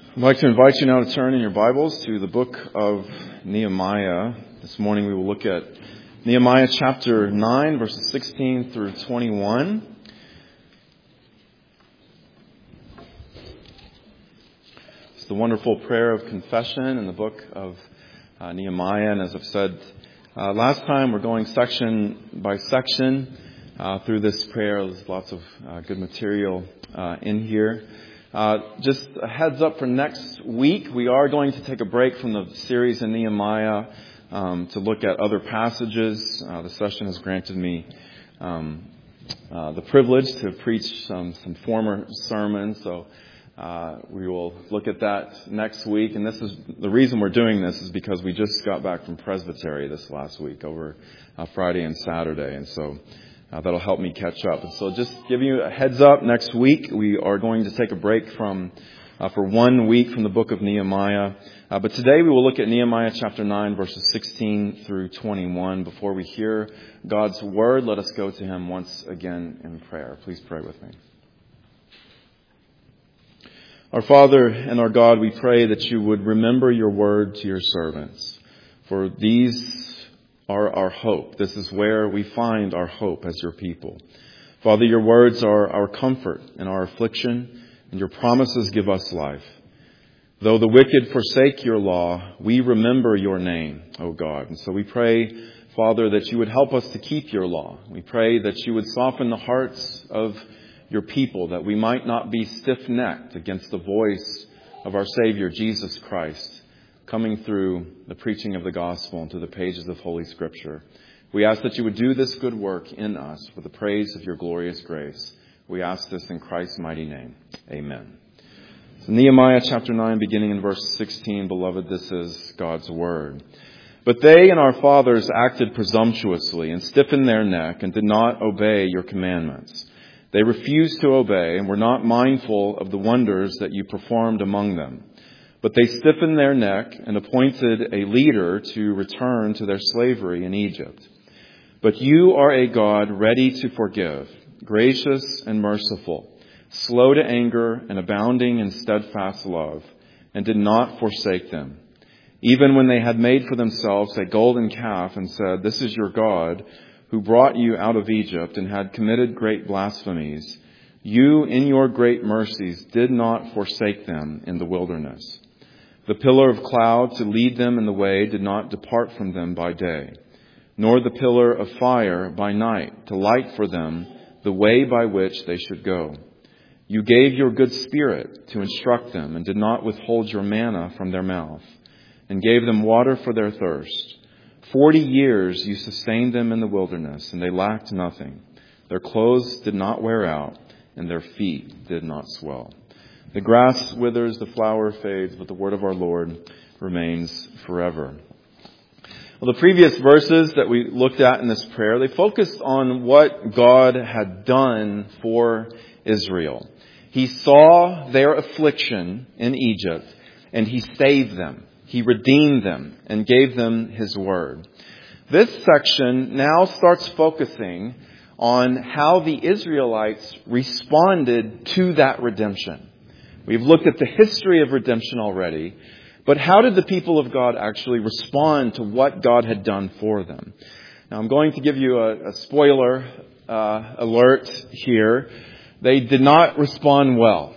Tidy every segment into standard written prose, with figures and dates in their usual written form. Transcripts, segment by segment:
I'd like to invite you now to turn in your Bibles to the book of Nehemiah. This morning we will look at Nehemiah chapter 9, verses 16 through 21. It's the wonderful prayer of confession in the book of Nehemiah. And as I've said last time, we're going section by section through this prayer. There's lots of good material in here. Just a heads up for next week, we are going to take a break from the series in Nehemiah to look at other passages. The session has granted me the privilege to preach some former sermons, so we will look at that next week. And this is the reason we're doing this is because we just got back from Presbytery this last week over Friday and Saturday, and so that'll help me catch up. And so just giving you a heads up, next week we are going to take a break for 1 week from the book of Nehemiah. But today we will look at Nehemiah chapter 9, verses 16 through 21. Before we hear God's word, let us go to Him once again in prayer. Please pray with me. Our Father and our God, we pray that you would remember your word to your servants. For these are our hope. This is where we find our hope as your people. Father, your words are our comfort in our affliction, and your promises give us life. Though the wicked forsake your law, we remember your name, O God. And so we pray, Father, that you would help us to keep your law. We pray that you would soften the hearts of your people, that we might not be stiff-necked against the voice of our Savior, Jesus Christ, coming through the preaching of the gospel into the pages of Holy Scripture. We ask that you would do this good work in us for the praise of your glorious grace. We ask this in Christ's mighty name. Amen. So Nehemiah chapter 9, beginning in verse 16, beloved, this is God's word. But they and our fathers acted presumptuously and stiffened their neck and did not obey your commandments. They refused to obey and were not mindful of the wonders that you performed among them. But they stiffened their neck and appointed a leader to return to their slavery in Egypt. But you are a God ready to forgive, gracious and merciful, slow to anger and abounding in steadfast love, and did not forsake them. Even when they had made for themselves a golden calf and said, "This is your God, who brought you out of Egypt," and had committed great blasphemies, you in your great mercies did not forsake them in the wilderness. The pillar of cloud to lead them in the way did not depart from them by day, nor the pillar of fire by night to light for them the way by which they should go. You gave your good spirit to instruct them and did not withhold your manna from their mouth, and gave them water for their thirst. 40 years you sustained them in the wilderness, and they lacked nothing. Their clothes did not wear out, and their feet did not swell. The grass withers, the flower fades, but the word of our Lord remains forever. Well, the previous verses that we looked at in this prayer, they focused on what God had done for Israel. He saw their affliction in Egypt, and He saved them. He redeemed them and gave them His word. This section now starts focusing on how the Israelites responded to that redemption. We've looked at the history of redemption already, but how did the people of God actually respond to what God had done for them? Now, I'm going to give you a spoiler alert here. They did not respond well.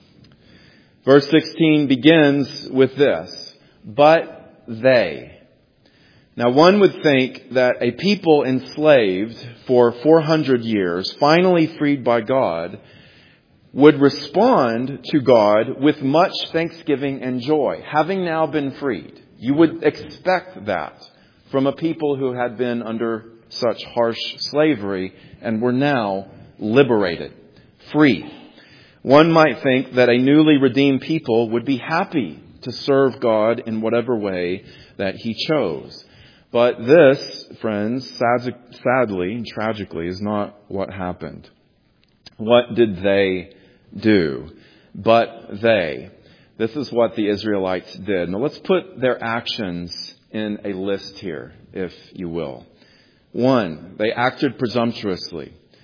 Verse 16 begins with this, "But they." Now, one would think that a people enslaved for 400 years, finally freed by God, would respond to God with much thanksgiving and joy, having now been freed. You would expect that from a people who had been under such harsh slavery and were now liberated, free. One might think that a newly redeemed people would be happy to serve God in whatever way that He chose. But this, friends, sadly and tragically, is not what happened. What did they do? But they. This is what the Israelites did. Now let's put their actions in a list here, if you will. 1, they acted presumptuously.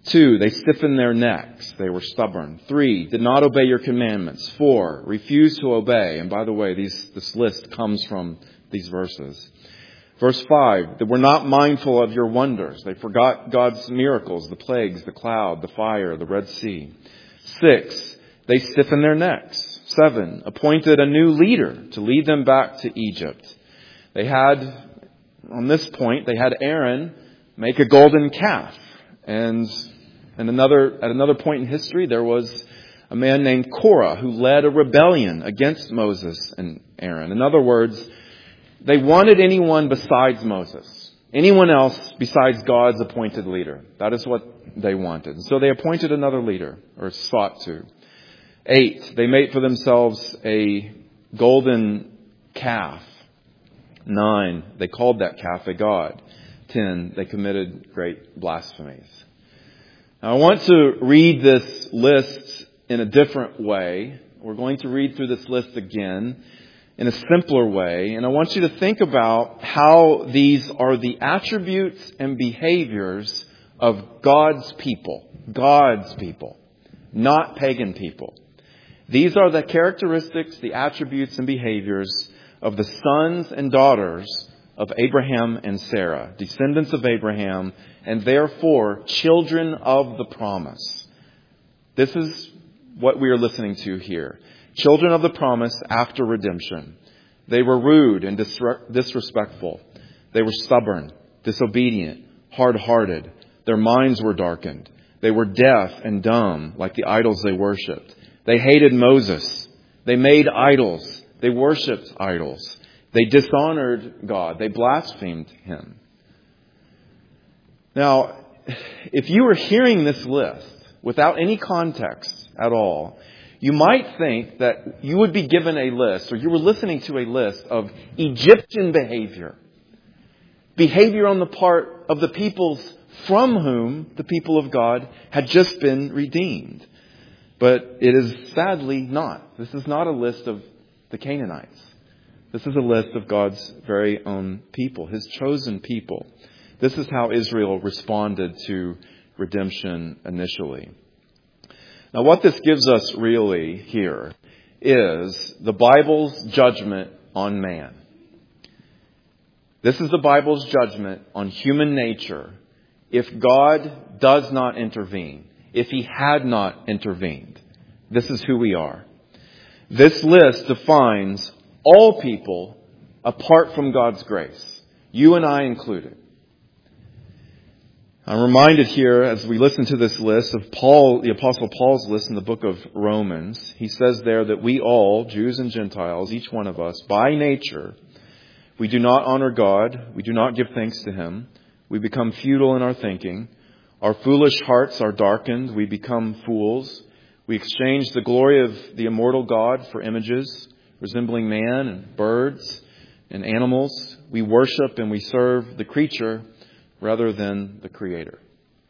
2, they stiffened their necks. They were stubborn. 3, did not obey your commandments. 4, refused to obey. And by the way, this list comes from these verses. Verse 5, they were not mindful of your wonders. They forgot God's miracles, the plagues, the cloud, the fire, the Red Sea. 6, they stiffened their necks. 7, appointed a new leader to lead them back to Egypt. They had, on this point, they had Aaron make a golden calf. And at another point in history, there was a man named Korah who led a rebellion against Moses and Aaron. In other words, they wanted anyone besides Moses, anyone else besides God's appointed leader. That is what they wanted. And so they appointed another leader, or sought to. 8, they made for themselves a golden calf. 9, they called that calf a god. 10, they committed great blasphemies. Now, I want to read this list in a different way. We're going to read through this list again in a simpler way. And I want you to think about how these are the attributes and behaviors of God's people. God's people, not pagan people. These are the characteristics, the attributes and behaviors of the sons and daughters of Abraham and Sarah, descendants of Abraham, and therefore children of the promise. This is what we are listening to here. Children of the promise after redemption. They were rude and disrespectful. They were stubborn, disobedient, hard-hearted. Their minds were darkened. They were deaf and dumb like the idols they worshipped. They hated Moses. They made idols. They worshipped idols. They dishonored God. They blasphemed Him. Now, if you were hearing this list without any context at all, you might think that you would be given a list, or you were listening to a list of Egyptian behavior. Behavior on the part of the peoples from whom the people of God had just been redeemed. But it is sadly not. This is not a list of the Canaanites. This is a list of God's very own people, His chosen people. This is how Israel responded to redemption initially. Now, what this gives us really here is the Bible's judgment on man. This is the Bible's judgment on human nature if God does not intervene, if He had not intervened. This is who we are. This list defines all people apart from God's grace, you and I included. I'm reminded here as we listen to this list of Paul, the Apostle Paul's list in the book of Romans. He says there that we all, Jews and Gentiles, each one of us, by nature, we do not honor God. We do not give thanks to Him. We become futile in our thinking. Our foolish hearts are darkened. We become fools. We exchange the glory of the immortal God for images resembling man and birds and animals. We worship and we serve the creature rather than the Creator.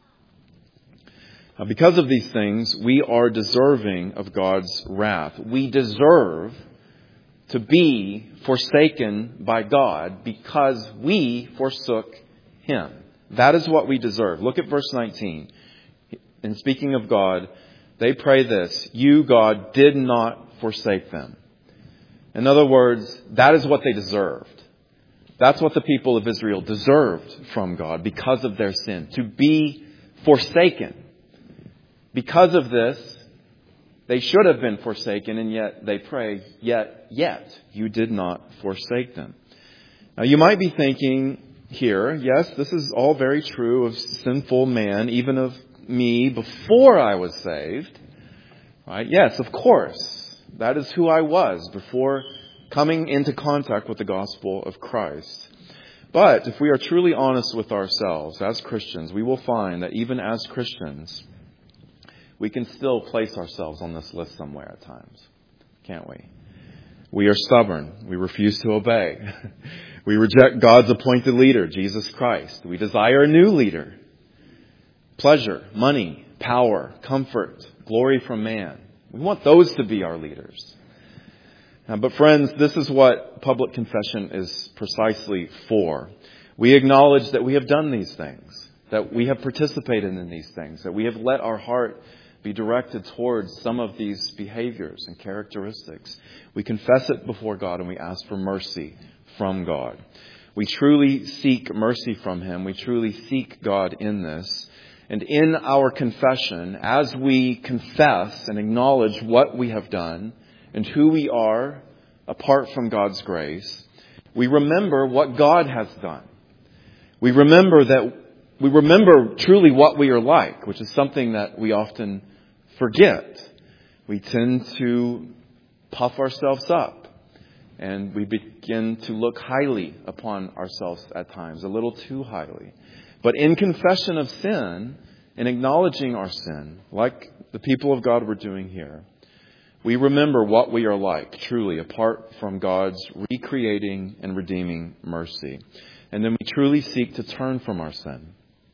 Now, because of these things, we are deserving of God's wrath. We deserve to be forsaken by God because we forsook Him. That is what we deserve. Look at verse 19. And speaking of God, they pray this: you, God, did not forsake them. In other words, that is what they deserved. That's what the people of Israel deserved from God because of their sin, to be forsaken. Because of this, they should have been forsaken, and yet they pray, yet you did not forsake them. Now, you might be thinking here, yes, this is all very true of sinful man, even of me before I was saved. Right? Yes, of course. That is who I was before coming into contact with the gospel of Christ. But if we are truly honest with ourselves as Christians, we will find that even as Christians, we can still place ourselves on this list somewhere at times, can't we? We are stubborn. We refuse to obey. We reject God's appointed leader, Jesus Christ. We desire a new leader. Pleasure, money, power, comfort, glory from man. We want those to be our leaders. But friends, this is what public confession is precisely for. We acknowledge that we have done these things, that we have participated in these things, that we have let our heart be directed towards some of these behaviors and characteristics. We confess it before God and we ask for mercy from God. We truly seek mercy from Him. We truly seek God in this. And in our confession, as we confess and acknowledge what we have done and who we are apart from God's grace, we remember what God has done. We remember truly what we are like, which is something that we often forget. We tend to puff ourselves up, and we begin to look highly upon ourselves at times, a little too highly. But in confession of sin, in acknowledging our sin, like the people of God were doing here, we remember what we are like, truly, apart from God's recreating and redeeming mercy. And then we truly seek to turn from our sin.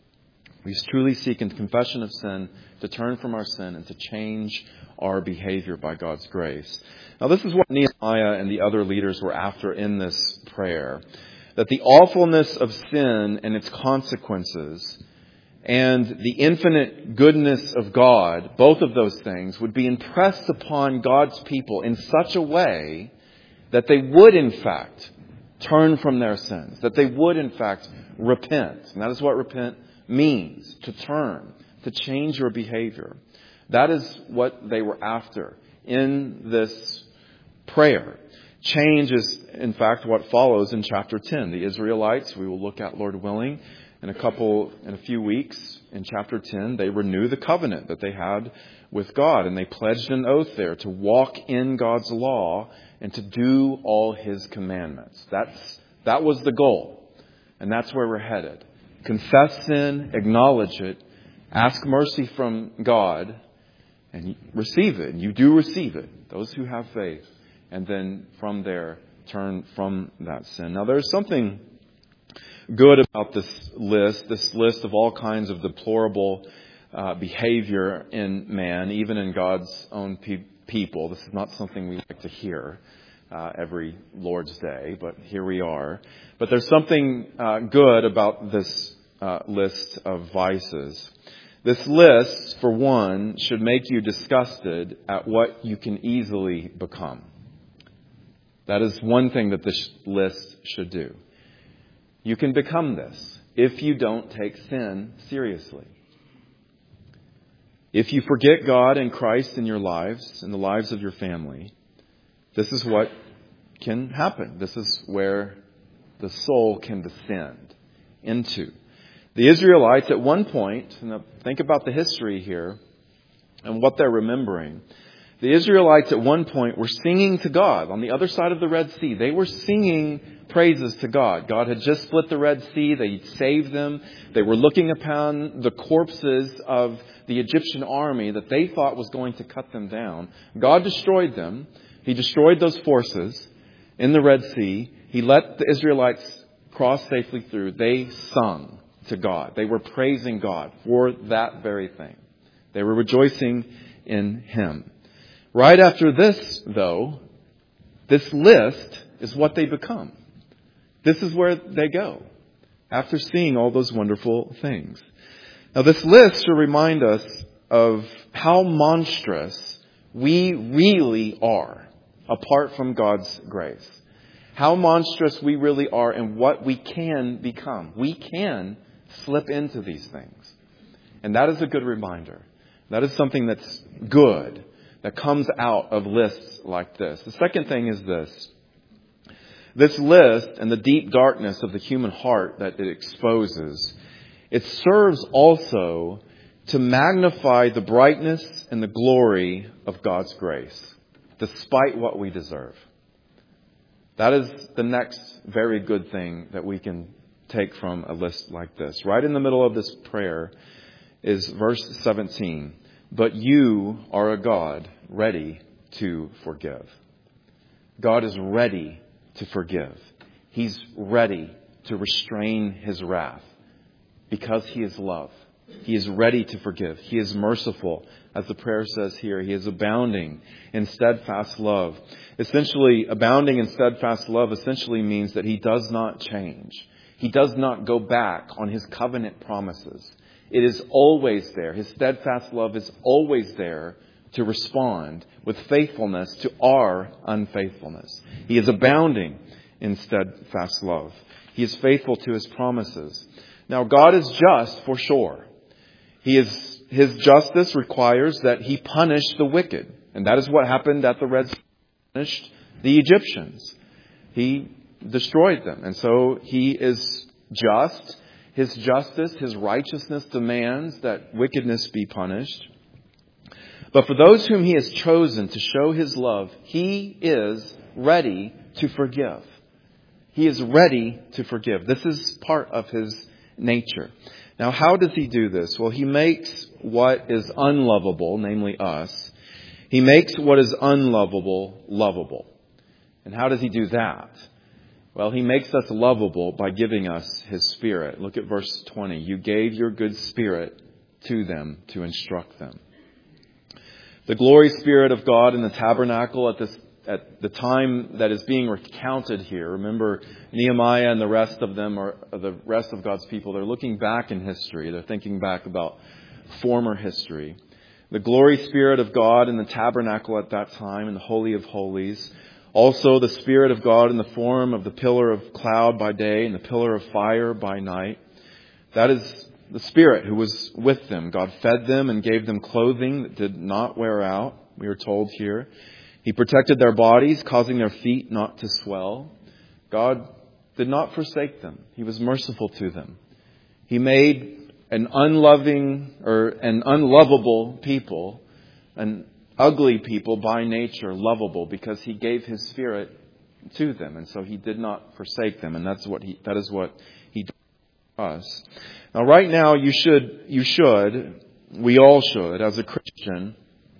We truly seek in confession of sin to turn from our sin and to change our behavior by God's grace. Now, this is what Nehemiah and the other leaders were after in this prayer. That the awfulness of sin and its consequences and the infinite goodness of God, both of those things, would be impressed upon God's people in such a way that they would, in fact, turn from their sins. That they would, in fact, repent. And that is what repent means, to turn, to change your behavior. That is what they were after in this prayer. Change is, in fact, what follows in chapter 10. The Israelites, we will look at, Lord willing, in a few weeks, in chapter 10, they renew the covenant that they had with God. And they pledged an oath there to walk in God's law and to do all His commandments. That was the goal. And that's where we're headed. Confess sin, acknowledge it, ask mercy from God, and receive it. And you do receive it, those who have faith. And then from there, turn from that sin. Now, there's something good about this list of all kinds of deplorable behavior in man, even in God's own people. This is not something we like to hear every Lord's Day, but here we are. But there's something good about this list of vices. This list, for one, should make you disgusted at what you can easily become. That is one thing that this list should do. You can become this if you don't take sin seriously. If you forget God and Christ in your lives, in the lives of your family, this is what can happen. This is where the soul can descend into. The Israelites at one point, and think about the history here and what they're remembering. The Israelites at one point were singing to God on the other side of the Red Sea. They were singing praises to God. God had just split the Red Sea. They saved them. They were looking upon the corpses of the Egyptian army that they thought was going to cut them down. God destroyed them. He destroyed those forces in the Red Sea. He let the Israelites cross safely through. They sung to God. They were praising God for that very thing. They were rejoicing in Him. Right after this, though, this list is what they become. This is where they go after seeing all those wonderful things. Now, this list should remind us of how monstrous we really are apart from God's grace. How monstrous we really are and what we can become. We can slip into these things. And that is a good reminder. That is something that's good, that comes out of lists like this. The second thing is this. This list and the deep darkness of the human heart that it exposes, it serves also to magnify the brightness and the glory of God's grace, despite what we deserve. That is the next very good thing that we can take from a list like this. Right in the middle of this prayer is verse 17. But you are a God ready to forgive. God is ready to forgive. He's ready to restrain His wrath because He is love. He is ready to forgive. He is merciful. As the prayer says here, He is abounding in steadfast love. Essentially, abounding in steadfast love essentially means that He does not change. He does not go back on His covenant promises. It is always there. His steadfast love is always there to respond with faithfulness to our unfaithfulness. He is abounding in steadfast love. He is faithful to His promises. Now, God is just for sure. His justice requires that He punish the wicked. And that is what happened at the Red Sea. He punished the Egyptians. He destroyed them. And so He is just. His justice, His righteousness demands that wickedness be punished. But for those whom He has chosen to show His love, He is ready to forgive. He is ready to forgive. This is part of His nature. Now, how does He do this? Well, He makes what is unlovable, namely us. He makes what is unlovable lovable. And how does He do that? Well, He makes us lovable by giving us His Spirit. Look at verse 20. You gave your good Spirit to them to instruct them. The glory Spirit of God in the tabernacle at the time that is being recounted here. Remember, Nehemiah and the rest of them, or the rest of God's people, they're looking back in history. They're thinking back about former history. The glory Spirit of God in the tabernacle at that time, in the Holy of Holies. Also the Spirit of God in the form of the pillar of cloud by day and the pillar of fire by night. That is the Spirit who was with them. God fed them and gave them clothing that did not wear out, we are told here. He protected their bodies, causing their feet not to swell. God did not forsake them. He was merciful to them. He made an unloving or an unlovable people, an ugly people by nature, lovable because He gave His Spirit to them. And so He did not forsake them. And that is what He did for us. Now, right now, we all should, as a Christian,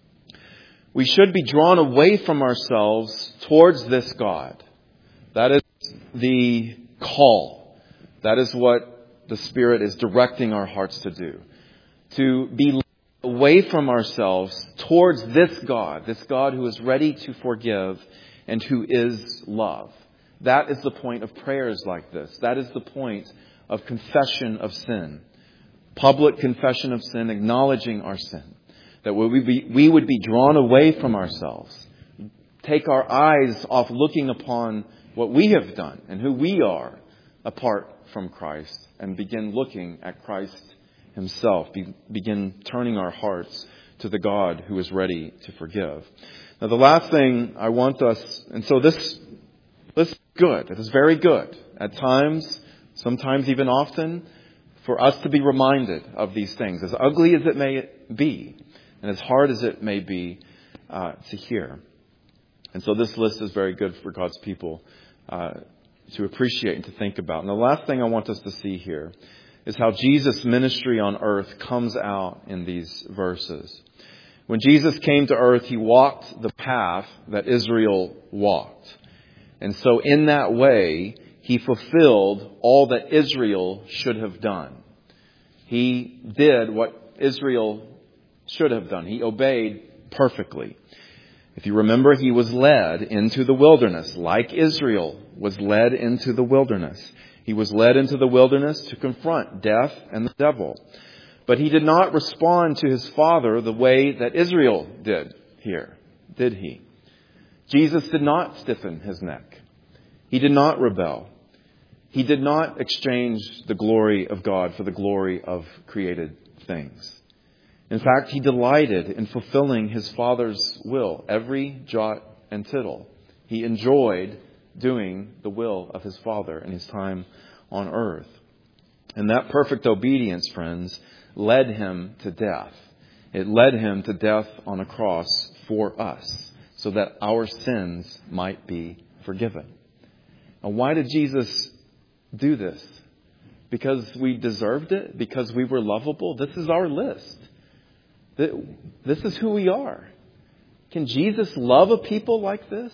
we should be drawn away from ourselves towards this God. That is the call. That is what the Spirit is directing our hearts to do. To be away from ourselves towards this God who is ready to forgive and who is love. That is the point of prayers like this. That is the point of confession of sin. Public confession of sin, acknowledging our sin. That we would be drawn away from ourselves. Take our eyes off looking upon what we have done and who we are apart from Christ and begin looking at Christ Himself. Begin turning our hearts to the God who is ready to forgive. Now, the last thing I want us, and so this is good. It is very good at times, sometimes even often, for us to be reminded of these things, as ugly as it may be, and as hard as it may be to hear. And so this list is very good for God's people to appreciate and to think about. And the last thing I want us to see here is how Jesus' ministry on earth comes out in these verses. When Jesus came to earth, He walked the path that Israel walked. And so in that way, He fulfilled all that Israel should have done. He did what Israel should have done. He obeyed perfectly. If you remember, He was led into the wilderness, like Israel was led into the wilderness. He was led into the wilderness to confront death and the devil. But He did not respond to His Father the way that Israel did here, did He? Jesus did not stiffen His neck. He did not rebel. He did not exchange the glory of God for the glory of created things. In fact, He delighted in fulfilling His Father's will, every jot and tittle. He enjoyed doing the will of His Father in His time on earth. And that perfect obedience, friends, led Him to death. It led Him to death on a cross for us, so that our sins might be forgiven. Now, why did Jesus do this? Because we deserved it? Because we were lovable? This is our list. This is who we are. Can Jesus love a people like this?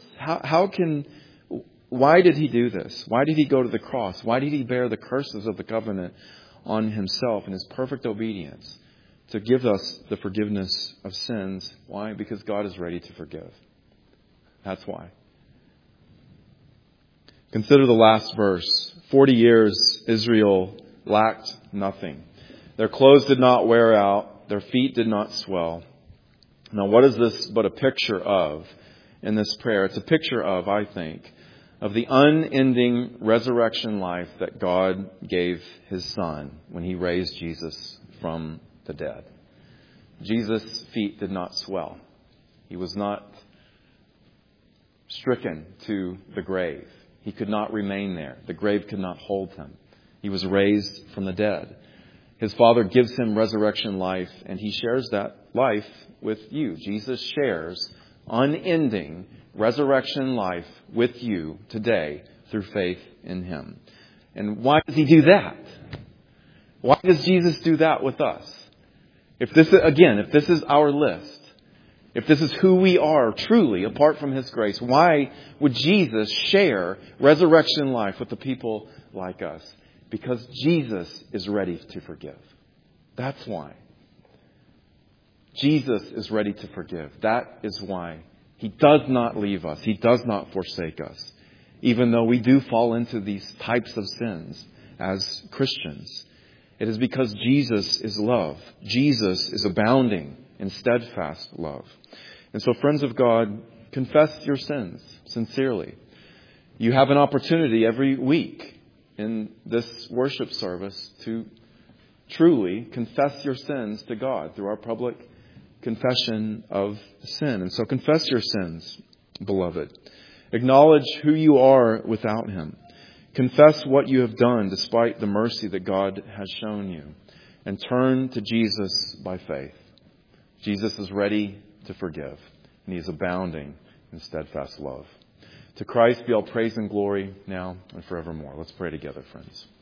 Why did He do this? Why did He go to the cross? Why did He bear the curses of the covenant on Himself in His perfect obedience to give us the forgiveness of sins? Why? Because God is ready to forgive. That's why. Consider the last verse. 40 years Israel lacked nothing. Their clothes did not wear out. Their feet did not swell. Now, what is this but a picture of in this prayer? It's a picture of, I think, of the unending resurrection life that God gave His Son when He raised Jesus from the dead. Jesus' feet did not swell. He was not stricken to the grave. He could not remain there. The grave could not hold Him. He was raised from the dead. His Father gives Him resurrection life, and He shares that life with you. Jesus shares unending resurrection life with you today through faith in Him. And why does He do that? Why does Jesus do that with us? If this is our list, if this is who we are truly apart from His grace, why would Jesus share resurrection life with the people like us? Because Jesus is ready to forgive. That's why. Jesus is ready to forgive. That is why He does not leave us. He does not forsake us. Even though we do fall into these types of sins as Christians. It is because Jesus is love. Jesus is abounding in steadfast love. And so, friends of God, confess your sins sincerely. You have an opportunity every week in this worship service to truly confess your sins to God through our public confession of sin. And so confess your sins, beloved. Acknowledge who you are without Him. Confess what you have done despite the mercy that God has shown you. And turn to Jesus by faith. Jesus is ready to forgive. And He is abounding in steadfast love. To Christ be all praise and glory now and forevermore. Let's pray together, friends.